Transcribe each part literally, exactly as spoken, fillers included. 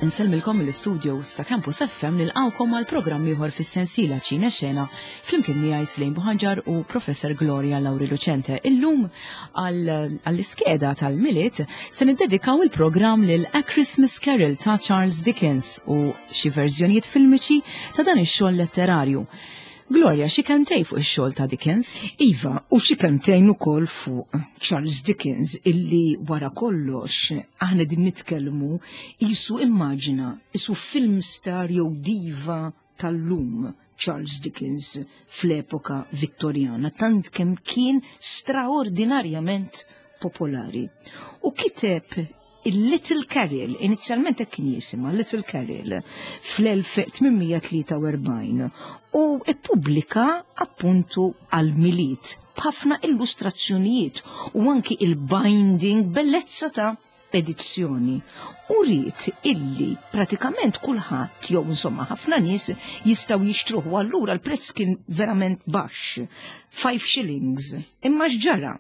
Insellmilkom mill-istudios ta' Campus F M nilqawkom għal programm ieħor fis-sensiela Ċina Xena flimkien miegħi Slejn Buħanġar u Professor Gloria Lawri Lucente. Illum għall-iskeda tal-miliet se niddedikaw il-programm lil A Christmas Carol ta' Charles Dickens u xi verżjonijiet filmiċi ta' dan ix-xogħol letterarju. Gloria, xi kemmtej fuq ix-xogħol ta' Dickens? Iva, u xi kemmtejn ukoll fuq Charles Dickens illi wara kollox aħna din nitkellmu qisu immaġina isu film star jew diva tal-lum Charles Dickens fl-epoka Vittorjana, tant kemm kien straordinarjament popolari. U kiteb il-Little Carol, inizjalment hekk kien jisimha Little Carol, fl-elf tminmija tlieta u erbgħin u ippubblika appuntu għal-miliet b'ħafna illustrazzjonijiet u anki il-binding bellezza ta' edizzjoni. U rrit illi pratikament kulħadd jew insomma ħafna nies jistgħu jixtruh u allura l-prezz kien verament baxx, five shillings. Imma x'ġara?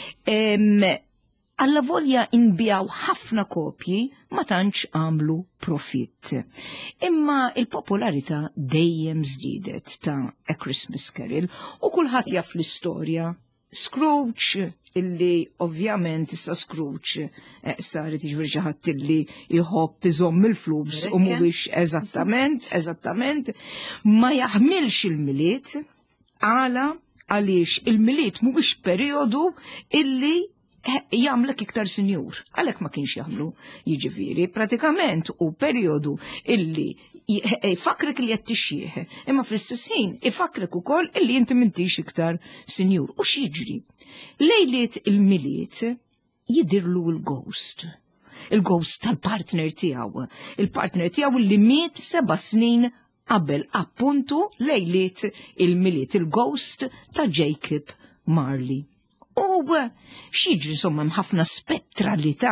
Alla volja inbijaw ħafna kopji ma tantx għamlu profitt. Imma il-popolarità dejjem żdiedet ta' A Christmas Carol u kulħadd jaf l-istorja. Scrooge, illi ovvjament issa Scrooge eh, saret jiġri xi ħadd illi jħobb iżomm il-flus u mhuwiex eżattament, eżattament ma jaħmilx il-miliet għala għaliex il-miliet mhuwiex perjodu illi jagħmlek iktar sinjur, għalhekk ma kienx jagħmlu jiġifieri pratikament u perjodu illi ifakrek li qed tixjieħ, imma fl-istess ħin ifakrek ukoll illi inti m'intix iktar sinjur. U x'jiġri? Lejliet il-miliet jidirlu l-ghost. Il-ghost tal-partner tiegħu. Il-partner tiegħu li miet seba' snin qabel appuntu lejliet il-miliet, il-ghost ta' Jacob Marley. U xieġri insomma ħafna spettralità.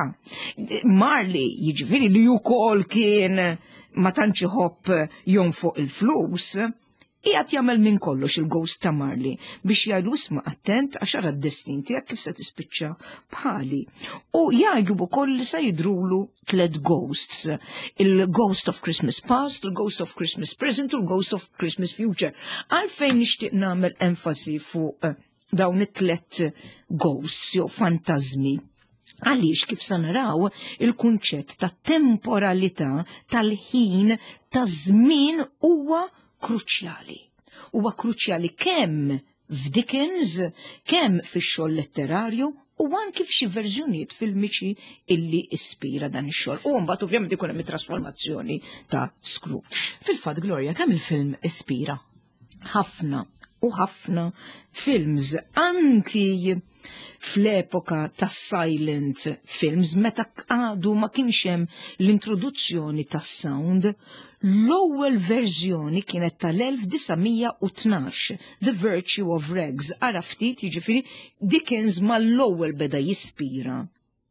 Marley jiġifieri li wkoll kien ma tantx iħobb jonfoq il-flus, qiegħed jagħmel minn kollox il-ghost ta' Marley biex jgħidu isma' attent għax ara d-destin tiegħek kif se tispiċċa bħali. U jgħidu wkoll li se jidrulu tliet ghosts, il-Ghost of Christmas Past, il-Ghost of Christmas Present u il-Ghost of Christmas Future. Għalfejn nixtieq nagħmel enfasi fuq dawn it-tlet ghosts jew fantasmi. Għaliex kif sa naraw il-kunċett ta' temporalità tal-ħin ta' żmien huwa kruċjali. Huwa kruċjali kemm f'Dickens, kemm fix-xogħol letterarju u anki f'xi verżjonijiet filmiċi illi ispira dan ix-xogħol. U mbagħad ovvjament ikun hemm it-trasformazzjoni ta' Scrooge. Fil-fatt Gloria, kemm il-film ispira? Ħafna u ħafna films, anki fl-epoka tas silent films, meta għadu ma kienx hemm l-introduzzjoni tas-sound, l-ewwel verżjoni kienet tal-elf disamija u tnax, The Virtue of Rags. Ara ftit jiġifieri Dickens mal-ewwel beda jispira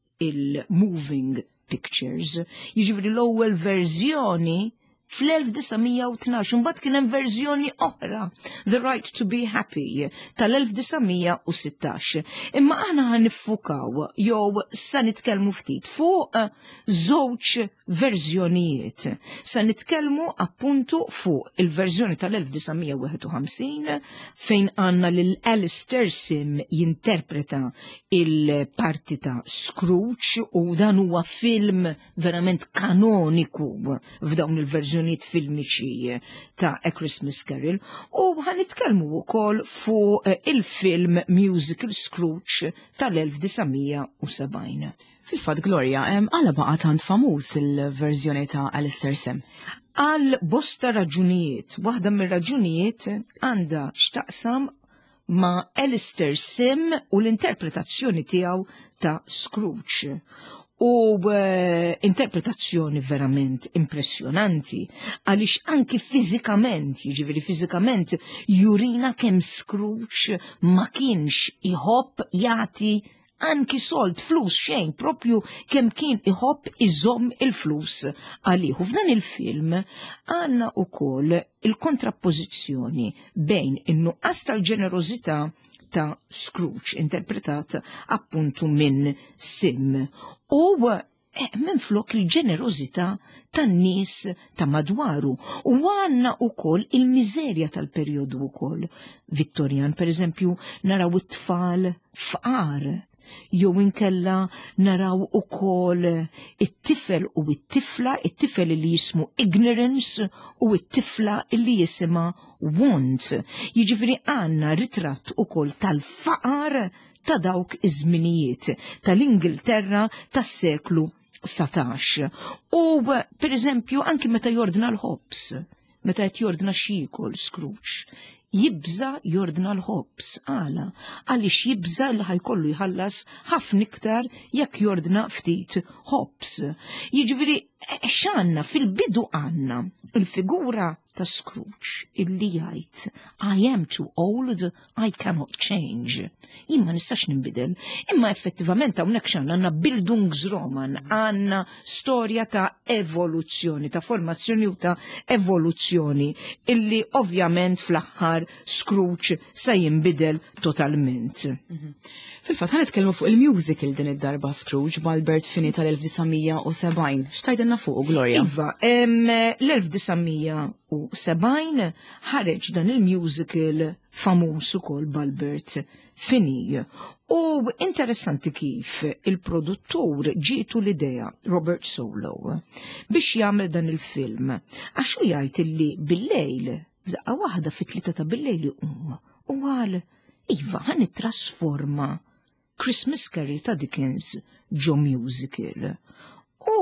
il-moving pictures, jiġifieri l-ewwel verżjoni fl-elf disamija u tnax, imbagħad kien hemm verżjoni oħra, The Right to be Happy, tal-elf disamija u sittax. Imma aħna ħan niffukaw jew sa nitkellmu ftit fuq żewġ verżjonijiet. Sa nitkellmu appuntu fuq il-verżjoni tal-elf disamija u wieħed u ħamsin fejn għandna lil Alistair Sim jinterpreta il-parti ta' Scrooge u dan huwa film verament kanoniku f'dawn il-verżjoni filmiċi ta' A Christmas Carol u ħanitkellmu wkoll fuq il-film musical Scrooge tal-elf disamija u sebgħin. Fil-fatt Gloria, għala baqa tant famuż il-verżjoni ta' Alistair Sim? Għal bosta raġunijiet, waħda mir-raġunijiet għandha x'taqsam ma' Alistair Sim u l-interpretazzjoni tiegħu ta' Scrooge. U uh, interpretazzjoni verament impressjonanti, għaliex anki fizikament, jiġifieri fizikament jurina kemm Scrooge ma kienx iħobb jagħti anki sold flus xejn, propju kemm kien iħobb iżomm il-flus għalih. U f'dan il-film għandna wkoll il-kontrappożizzjoni bejn in-nuqqas tal-ġenerożità ta' Scrooge, interpretat appuntu minn Sim. U minn flok il-ġenerozità tan-nies ta' madwaru u għandna wkoll il-miżerja tal-perjodu wkoll. Vittorjan, pereżempju, naraw it-tfal fqar, jew inkella naraw ukoll it-tifel u it-tifla, it-tifel li jismu ignorance u it-tifla li jisima want. Jiġifieri għandna ritratt ukoll tal-faqar ta' dawk iż-żminijiet tal-Ingilterra tas-seklu satax. U pereżempju anki meta jordna l-Hobbes, meta qed jordna xikol Scrooge, jibża jordna l-Hobbes għala għaliex jibża li ħajkollu jħallas ħafna iktar jekk jordna ftit Hobbes. Jiġifieri x'għandna fil-bidu għandna il-figura ta' Scrooge illi jgħid I am too old, I cannot change. Jien ma nistax ninbidel, imma effettivament hawnhekk x'għandna għandna Bildungsroman, għandna storja ta' evoluzzjoni, ta' formazzjoni u ta' evoluzzjoni illi ovvjament fl-aħħar Scrooge se jinbidel totalment. Fil-fatt ħan nitkellmu fuq il-musical din id-darba Scrooge b'Albert Finney tal-elf tisa' u sebgħin. X'tajdilna fuq, Gloria? Iva, l-elf tisa' u sebgħin ħareġ dan il-musical famuż ukoll b'Albert Finney. U interessanti kif il-produttur ġietu l-idea, Robert Solow, biex jagħmel dan il-film. Għax hu jgħid illi bil-lejl, f'daqqa waħda fit-tlieta ta' bil-lejl huma u qal iva ħan nittrasforma Christmas Carol ta' Dickens ġo musical. U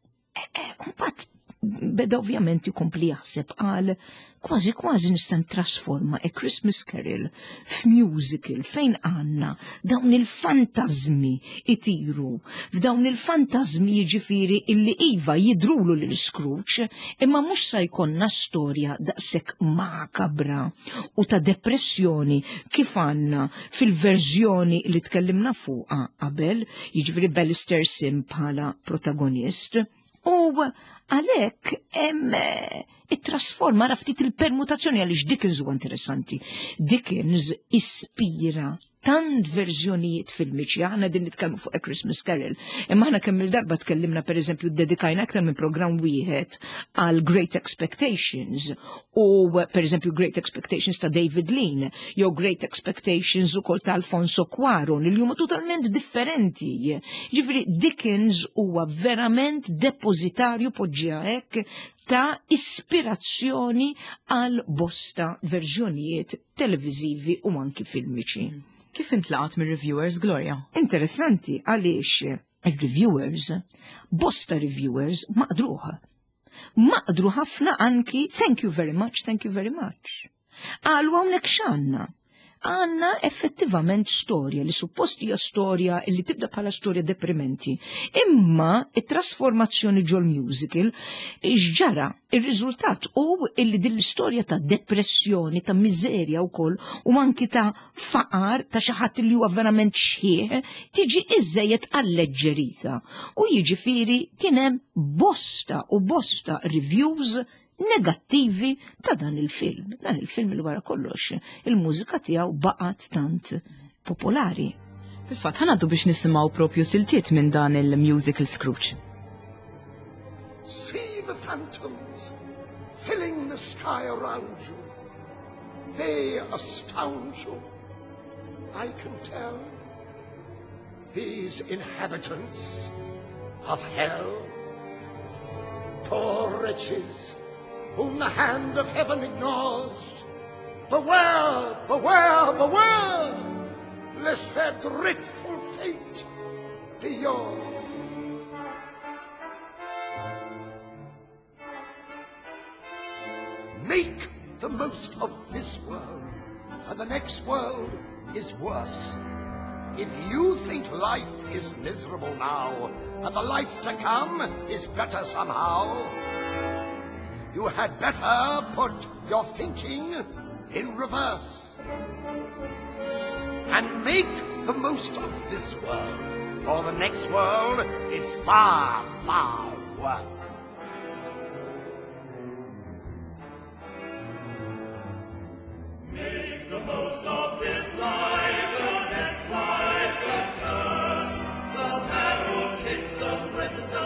mbagħad beda ovvjament ikompli jaħseb qal kważi kważi nista' ntrasforma A Christmas Carol f'musical fejn għandna dawn il-fantażmi itiru, f'dawn il-fantażmi jiġifieri illi iva jidrulu lil Scrooge imma mhux se jkollna storja daqshekk makabra u ta' depressjoni kif għandna fil-verżjoni li tkellimna fuqha qabel, jiġifieri Ballister Sim bħala protagonist. U għalhekk hemm it-trasforma raftit il-permutazzjoni għaliex Dickens huwa interessanti. Dickens ispira tant verżjonijiet filmiċi, aħna din nitkellmu fuq A Christmas Carol, imma aħna kemm il-darba tkellimna pereżempju dedikajna aktar minn programm wieħed għal Great Expectations u pereżempju Great Expectations ta' David Lean, jew Great Expectations ukoll ta' Alfonso Cuarón li huma totalment differenti. Ġifieri Dickens huwa verament depożitarju poġġiha hekk ta' ispirazzjoni għal bosta verżjonijiet televiżivi u anki filmiċi. Kif intlaqat mir reviewers, Gloria? Interessanti għaliex il-reviewers, bosta reviewers maqdruha. Maqdru ħafna anki thank you very much, thank you very much. Għallu hawnhekk x'għandna. Għanna effettivament storja li suppost hija storja li tibda bħala storja deprimenti. Imma it-trasformazzjoni ġol musical ġara il-riżultat u illi din l-istorja ta' depressjoni, ta' miżerja wkoll u anki ta' faqar ta' xi ħadd li huwa verament xħieħ tiġi iżejjed alleġġerita. U jiġifieri kien hemm bosta u bosta reviews negattivi ta' dan il-film. Dan il-film il wara kollox, il-mużika tiegħu baqgħet tant popolari. Fil-fatt ħanaddu biex nisimgħu propju siltiet minn dan il-musical Scrooge. See the phantoms filling the sky around you. They astound you. I can tell. These inhabitants of hell, poor wretches, whom the hand of heaven ignores. Beware, beware, beware, lest their dreadful fate be yours. Make the most of this world, for the next world is worse. If you think life is miserable now, and the life to come is better somehow, you had better put your thinking in reverse and make the most of this world, for the next world is far, far worse. Make the most of this life, the next life's a curse. The man who kicks the present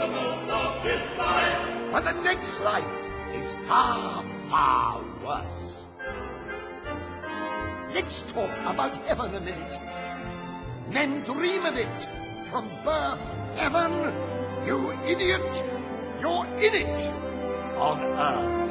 most of this life. For the next life is far, far worse. Let's talk about heaven a minute. Men dream of it. From birth, heaven. You idiot. You're in it. On earth.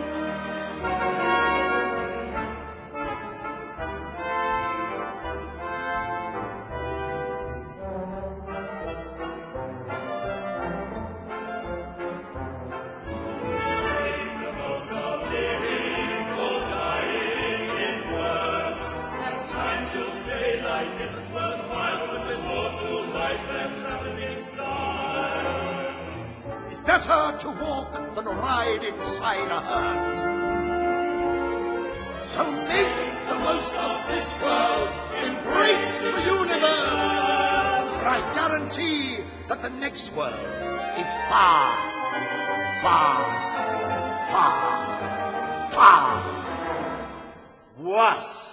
Better to walk than ride inside a hearse. So make the most of this world, embrace the universe. For I guarantee that the next world is far, far, far, far worse.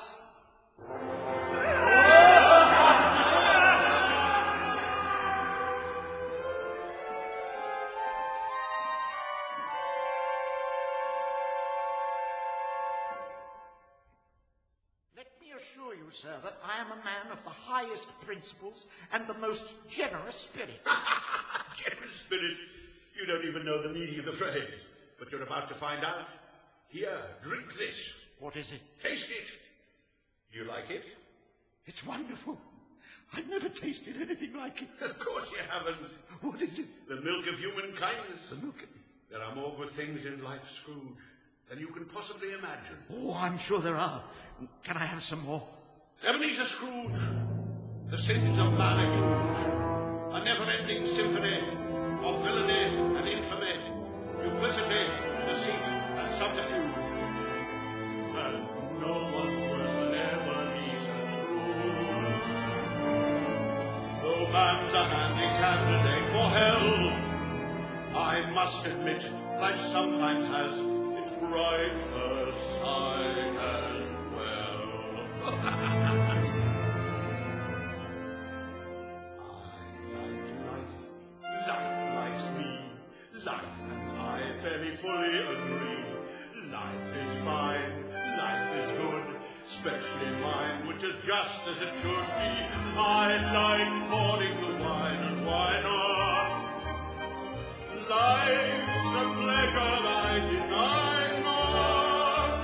Sir, that I am a man of the highest principles and the most generous spirit. Generous spirit? You don't even know the meaning of the phrase, but you're about to find out. Here, drink this. What is it? Taste it. Do you like it? It's wonderful. I've never tasted anything like it. Of course you haven't. What is it? The milk of human kindness. The milk of... There are more good things in life, Scrooge, than you can possibly imagine. Oh, I'm sure there are. Can I have some more? Ebenezer Scrooge, the sins of man are huge, a never-ending symphony of villainy and infamy, duplicity, deceit, and subterfuge. And no one's worse than Ebenezer Scrooge. Though man's a handy candidate for hell, I must admit life sometimes has its brighter side as well. I like life. Life likes me. Life and I fairly fully agree. Life is fine. Life is good. Especially mine, which is just as it should be. I like pouring the wine, and why not? Life's a pleasure I deny not.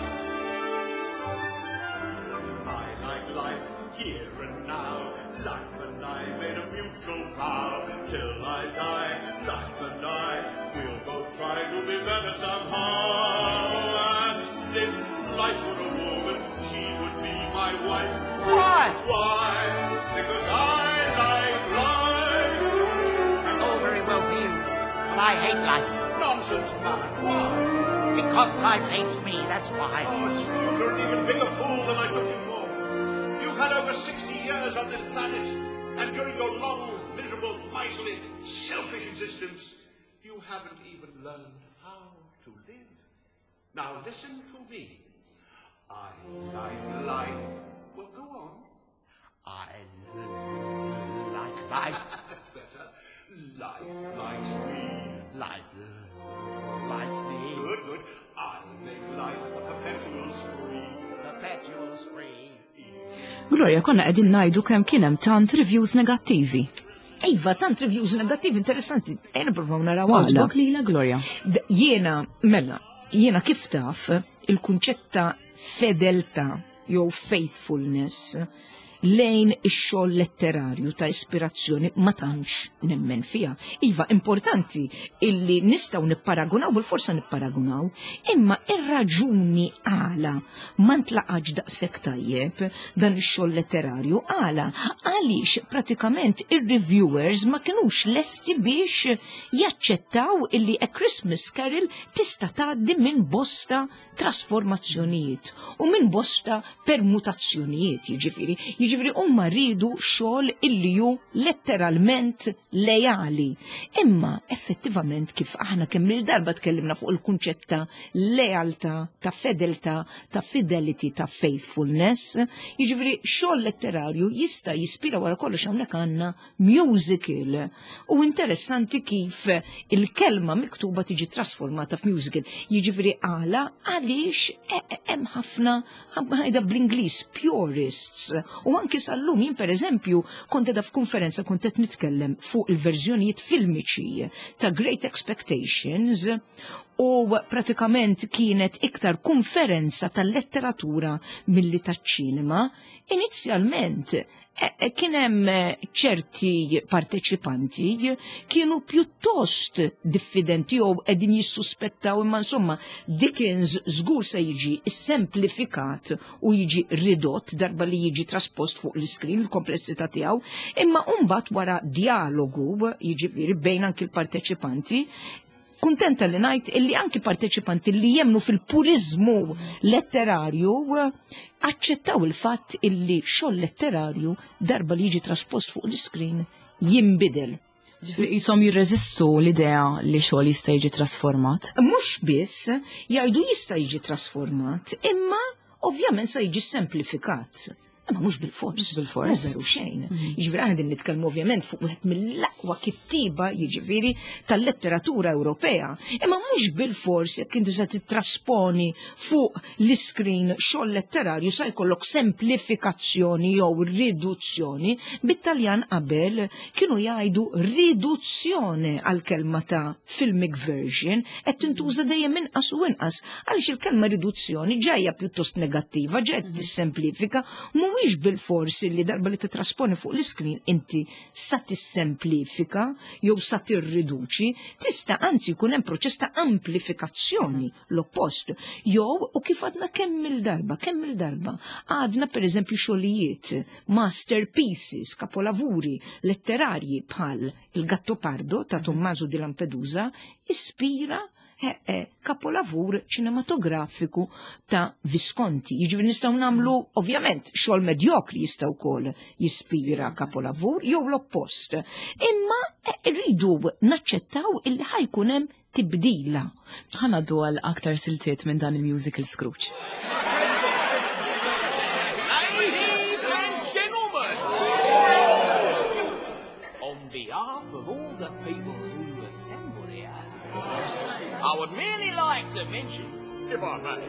I like life here and now. Life and I made a mutual vow. Till I die, life and I will both try to be better somehow. And if life were a woman, she would be my wife. Why? Why? Because I like life. That's all very well for you, but I hate life. Nonsense, man. Why? Because life hates me, that's why. Oh, Scrooge, you're an even bigger fool than I took you for. You've had over sixty years on this planet, and during your long, miserable, miserly, selfish existence, you haven't even learned how to live. Now listen to me. I like life. Well, go on. I like life. Better. Life likes me. Life likes me. Good, good. I'll make life a perpetual spree. Perpetual spree. Gloria, konna qegħdin ngħidu kemm kien hemm tant reviews negattivi. Iva, tant reviews negattivi interessanti. Ejna provaw naraw għala. Għaġbok lila, Gloria? Jiena, mela, jiena kif taf il-kunċetta fedelta jew faithfulness lejn ix-xogħol letterarju ta' ispirazzjoni ma tantx nemmen fiha. Iva, importanti illi nistgħu nipparagunaw, bil-forsa nipparagunaw, imma ir-raġuni għala ma ntlaqax daqshekk tajjeb dan ix-xogħol letterarju għala għaliex pratikament ir-reviewers ma kinux lesti biex jaċċettaw illi A Christmas Carol tista' tgħaddi minn bosta trasformazzjonijiet u minn bosta permutazzjonijiet, jiġifieri Jiġifieri huma rridu xogħol illi hu letteralment lejali. Imma effettivament kif aħna kemm il-darba tkellimna fuq il-kunċett ta' lealtà, ta' fedeltà, ta' fidelity, ta' faithfulness, jiġifieri xogħol letterarju jista' jispira wara kollox hawnhekk għandna musical. U interessanti kif il-kelma miktuba tiġi trasformata f'musical. Jiġifieri għala għaliex hemm ħafna ħajda bl-Ingliż purists. U anki sal-lum jien pereżempju kont qiegħda f'konferenza kont qed nitkellem fuq il-verżjonijiet filmiċi ta' Great Expectations u pratikament kienet iktar konferenza tal-letteratura milli taċ-ċinema. Inizjalment kien hemm ċerti parteċipanti kienu pjuttost diffidenti jew qegħdin jissuspettaw imma insomma Dickens żgur se jiġi semplifikat u jiġi ridott darba li jiġi traspost fuq l-iskrin il-komplessità tiegħu, imma mbagħad wara dialogu jiġifieri bejn anki l-parteċipanti kuntenta li ngħid illi anki parteċipanti li jemnu fil-purizmu letterarju aċċettaw il-fatt illi xogħol letterarju darba li jiġi traspost fuq l-iskrin jinbidel. Jisom jirreżistu l-idea li xogħol jista' jiġi trasformat? Mhux biss jgħidu jista' jiġi trasformat, imma ovvjament se jiġi semplifikat. Imma mhux bil-fors, bil-fors, veru xejn. Jiġifieri aħna din nitkellmu ovvjament fuq wieħed mill-aqwa kittiba jiġifieri tal-letteratura Ewropea. Imma mhux bil-fors jekk inti se titrasponi fuq l-iskrin xogħol letterarju se jkollok semplifikazzjoni jew riduzzjoni. Bit-Taljan qabel kienu jgħidu riduzzjoni għall-kelma ta' filmic version qed tintuża dejjem inqas u inqas għaliex il-kelma riduzzjoni ġejja pjuttost negattiva, ġejja tissemplifika. Mhuwiex bil-forsi li darba li titrasponi fuq l-iskrin inti sa tissemplifika jew sa tirriduċi, tista' anzi jkun hemm proċess ta' amplifikazzjoni l-oppost. Jew u kif għadna kemm il-darba, kemm il-darba għadna pereżempju xogħlijiet masterpieces, kapolavuri letterarji bħal Il-Gattopardo ta' Tommaso di Lampedusa ispira kapolavur ċinematografiku ta' Visconti. Jiġifieri nistgħu nagħmlu ovvjament xogħol medjokri jista' wkoll jispira kapolavur jew l-oppost. Imma rridu naċċettaw illi ħajkun hemm tibdila. Ħanaddu għal aktar siltiet minn dan il-musical Scrooge. Ladies and gentlemen, on behalf of all the people who assembled here, I would merely like to mention, if I may,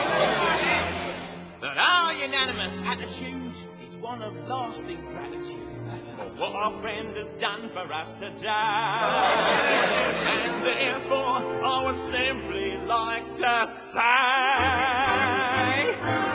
that our unanimous attitude is one of lasting gratitude for what our friend has done for us today. And therefore, I would simply like to say,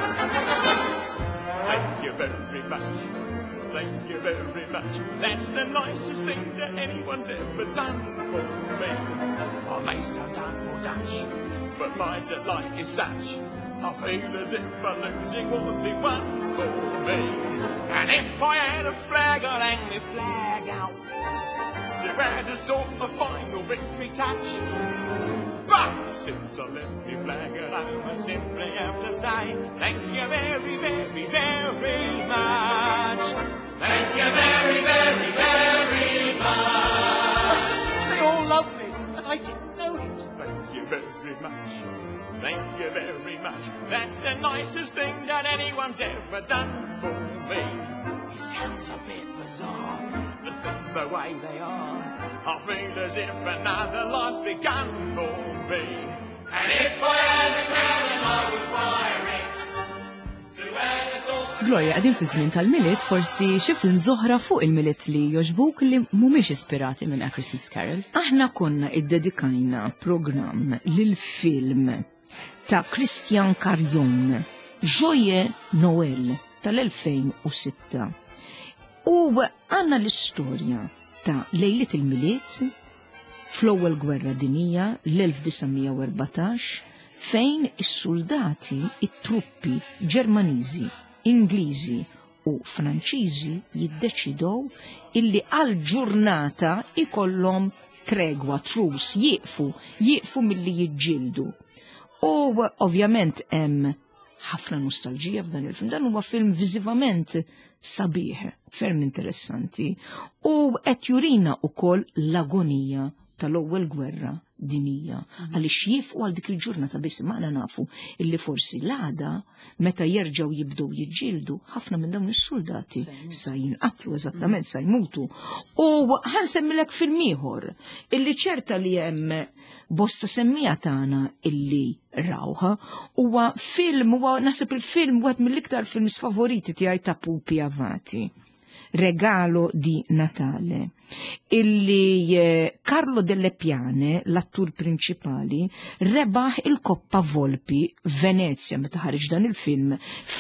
thank you very much. Thank you very much. That's the nicest thing that anyone's ever done for me. I may sound dumb or Dutch, but my delight is such. I feel as if a losing was be won for me. And if I had a flag, I'd hang my flag out to add a sort of final victory touch. But since I left me flag at home, I simply have to say thank you very, very, very much. Thank you very, very, very much. They all love me, and I didn't know it. Thank you very much. Thank you very much. That's the nicest thing that anyone's ever done for me. It sounds a bit bizarre, but things the way they are. I feel as if another life's begun for me. And if I had a cannon, I would fire it to add us all. Gloria, għadin fi żmien tal-miliet, forsi xi film żoħra fuq il-miliet li joġbuk li mhumiex ispirati minn A Christmas Carol. Aħna konna iddedikajna programm lil film ta' Christian Carillon, Joyeux Noël tal-elfejn u sitta. U għanna l-istorja ta' lejlet il-miliet fl-ewwel gwerra dinija l-elf tisa' u erbatax fejn is-soldati, it-truppi Ġermaniżi, Ingliżi u Franċiżi jiddeċidow illi għal ġurnata ikollhom tregwa, trus, jieqfu, jieqfu milli jiġġieldu. U ovvjament hemm ħafna nostalġija f'dan il-film. Dan huwa film viżivament sabiħ, ferm interessanti, u qed jurina wkoll l-agonija tal-ewwel gwerra dinija. Għaliex jifqu għal dik il-ġurnata biss maħna nafu illi forsi l-għada meta jerġgħu jibdew jiġġieldu ħafna minn dawn is-soldati sa jinqatlu eżattament sa jmutu. U ħansemmilek film ieħor illi ċerta li hemm bosta semmija tagħna illi rawha huwa film huwa naħseb il-film wieħed mill-iktar films favoriti tiegħi ta' Pupi Avati. Regalo di Natale, illi eh, Carlo Delle Piane, l-attur prinċipali, rebaħ il-Koppa Volpi Venezia meta ħareġ dan il-film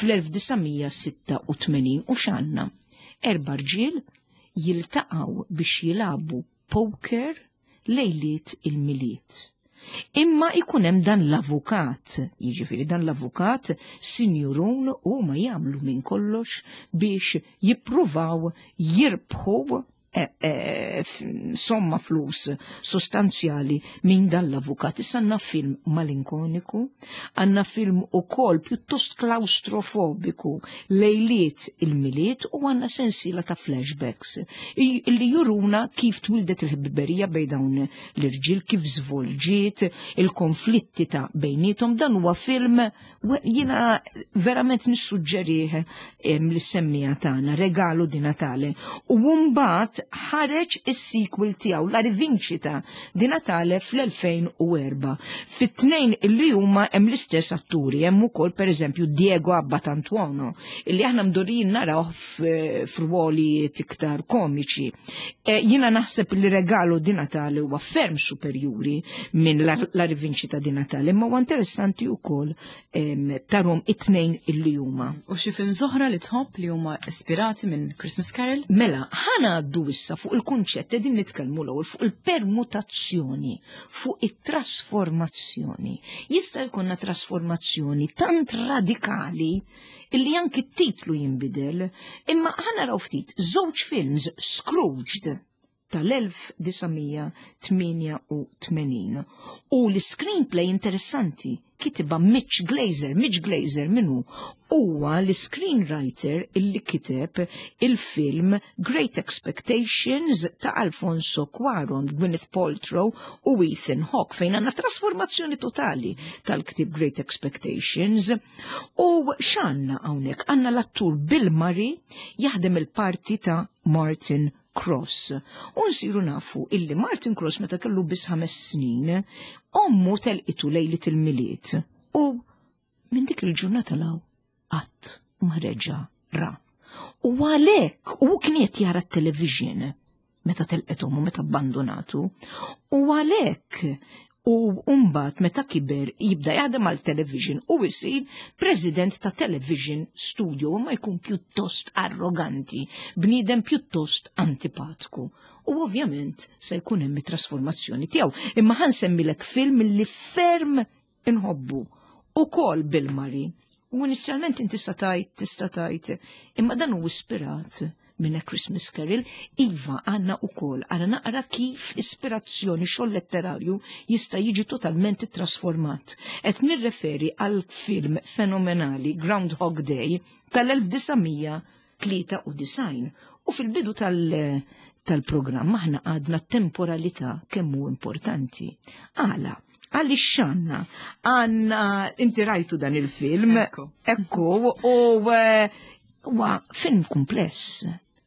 fl-elf-tisa' u xanna. Erba' rġiel jiltaqgħu biex jilabu poker lejliet il-miliet. Imma ikun hemm dan l-avukat, jiġifieri dan l-avukat sinjurun u ma jagħmlu minn kollox biex jippruvaw jirbħu E, e, somma flus sostanzjali minn dan l-avukat. Issa għandna film malinkoniku, għandna film ukoll pjuttost klaustrofobiku lejliet il-miliet u għandna sensiela ta' flashbacks li juruna kif twildet il-ħbiberija bejn dawn l-irġiel, kif żvolġiet il-konflitti ta' bejnietom. Dan huwa film jiena verament nissuġġerih l-semmija tagħna, Regalo di Natale. U mbagħad ħareġ is-sequel tiegħu La Rivincita di Natale fl-elfejn u erba'. Fit-tnejn illi huma hemm l-istess atturi, hemm ukoll pereżempju Diego Abbat Antuono, illi aħna mdorrin naraw f'ruoli iktar komiċi. E, jiena naħseb li Regalo di Natale huwa ferm superjuri minn La, La Rivincita di Natale, ma huwa interessanti wkoll tarhom it-tnejn illi huma. U xi film żoħra li tħobb li huma ispirati minn Christmas Carol? Mela, ħana għaddu issa fuq il-kunċett din nitkellmu l-ewwel fuq il-permutazzjoni, fuq it-trasformazzjoni. Jista' jkollna trasformazzjoni tant radikali illi anki t-titlu jinbidel, imma ħana raw ftit żewġ films Scrooged tal-elf-tisa' tminja u tmenin u l-screenplay interessanti kitiba Mitch Glazer. Mitch Glazer minnu huwa l-screenwriter illi kiteb il-film Great Expectations ta' Alfonso Cuarón, Gwyneth Paltrow u Ethan Hawke, fejn għandna trasformazzjoni totali tal-ktib Great Expectations. U x'għandna hawnhekk għandna l-attur Bill Murray jaħdem il-parti ta' Martin Cross. U nsiru nafu illi Martin Cross meta kellu biss ħames snin, ommu telqitu lejlit il-miliet u minn dik il-ġurnata law qatt ma reġa' ra. U għalhekk u kien qed jara t-television meta telqethom u meta abbandonatu, u għalhekk u mbagħad meta kiber jibda jaħdem għal television u jsir president ta' television studio ma jkun pjuttost arroganti, bniedem pjuttost antipatku. U ovvjament se jkun hemm trasformazzjoni tiegħu. Imma ħansemmilek film li ferm inħobbu ukoll Bill Murray. U inizjalment inti tista' tajt, tista' tajt, imma dan hu ispirat minn A Christmas Carol. Iva għandna wkoll ara naqra kif ispirazzjoni xogħol letterarju jista' jiġi totalment trasformat. Qed nirreferi għal film fenomenali Groundhog Day tal-elf-tisa' tlieta u design. U fil-bidu tal- tal-programm aħna għadna temporalità kemm hu importanti. Għala, għalli xanna, għanna, inti rajtu dan il-film, ekku, u huwa film kumpless.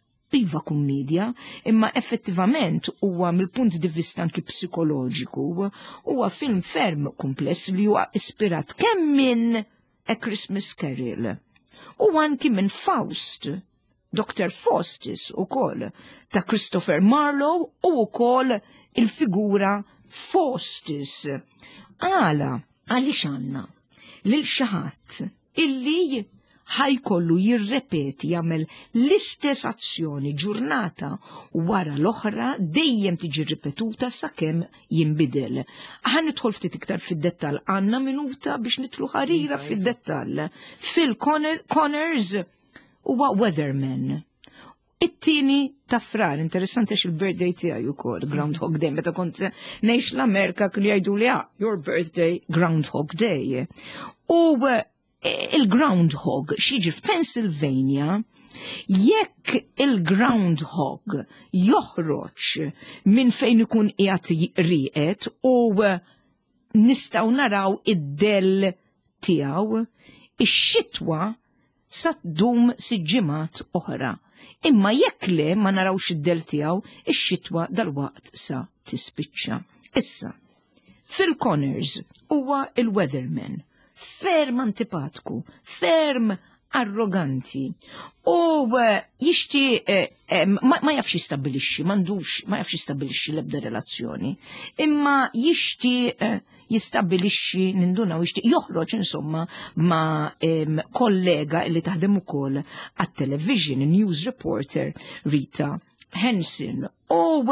Iva kummedja, imma effettivament huwa mill-punt di vista anki psikoloġiku, huwa film ferm kumpless li huwa ispirat kemm minn A Christmas Carol u anki minn Faust, Doctor Faustus ukoll ta' Christopher Marlowe u ukoll il-figura Faustus. Għala, għalli xanna, lil xaħat illi ħajkollu jirrepeti jagħmel l-istess azzjoni ġurnata wara l-oħra dejjem tiġi ripetuta sakemm jinbidel. Ħan nidħol ftit iktar fid-dettall, għandna minuta biex nidħlu ħarira fid-dettall. Phil Connors huwa weatherman. It-tieni ta' frar, interessanti x'il-birthday tiegħi wkoll, Groundhog Day, meta kont ngħix l-Amerika kienu jgħidu li ah, your birthday Groundhog Day. U il-groundhog xieġi f'Pennsylvania Jekk il-groundhog joħroġ minn fejn ikun qiegħed riqet u nistgħu naraw id-del tiegħu, ix-xitwa sa ddum siġġimat oħra. Imma jekk le ma narawx id-del tiegħu, ix-xitwa dal-waqt sa tispiċċa. Issa, Phil Connors huwa il-weatherman, ferm antipatku, ferm arroganti, u jixti ma, ma jafx jistabilixxi, mandux, ma jafx jistabilixxi l-ebda relazzjoni, imma jixti jistabilixxi ninduna u jixti joħroġ insomma ma kollega li taħdem ukoll għat-television, news reporter Rita Henson, u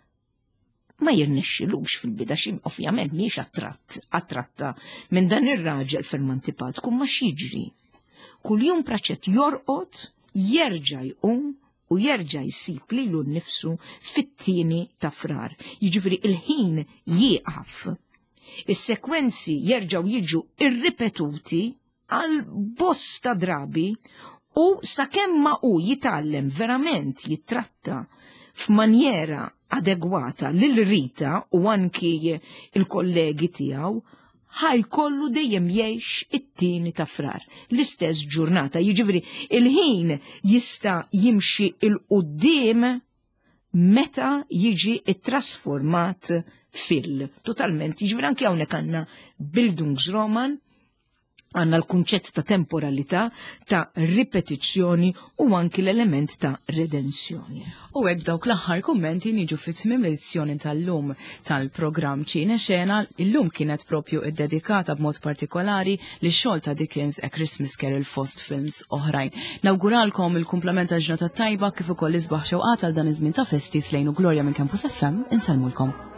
ma jirnexxilux fil-bida xi ovvjament mhix attratt, attratta minn dan ir-raġel ferm-antipatku ma x'jiġri. Kuljum praċett jorqod, jerġa' jqum u jerġa' jsib lilu nnifsu fit-tieni ta' frar. Jiġifieri il-ħin jieqaf. Is-sekwenzi jerġgħu jiġu irripetuti għal bosta drabi u sakemm ma hu jitgħallem verament jittratta f'manjera adegwata lil Rita u anki il-kollegi tiegħu, ħajkollu dejjem jgħix it-tieni ta' frar, l-istess ġurnata. Jiġifieri il-ħin jista' jimxi il-qudiem meta jiġi ittrasformat fil totalment. Jiġifieri anke hawnhekk għandna Bildungsroman, għanna l-kunċett ta' temporalità, ta' ripetizzjoni u anki l-element ta' redenzjoni. U hekk dawk l-aħħar kummenti niġu fit-tmiem l-edizzjoni tal-lum tal-programm Ċina Xena. Illum kienet propju iddedikata b'mod partikolari li xogħol ta' Dickens A Christmas Carol fost films oħrajn. Nawguralkom il-kumplament ta' ġurnata tajba kif ukoll isbaħ xewqat għal dan iż-żmien ta' festi slejn u glorja minn Campus F M. Insalmulkom.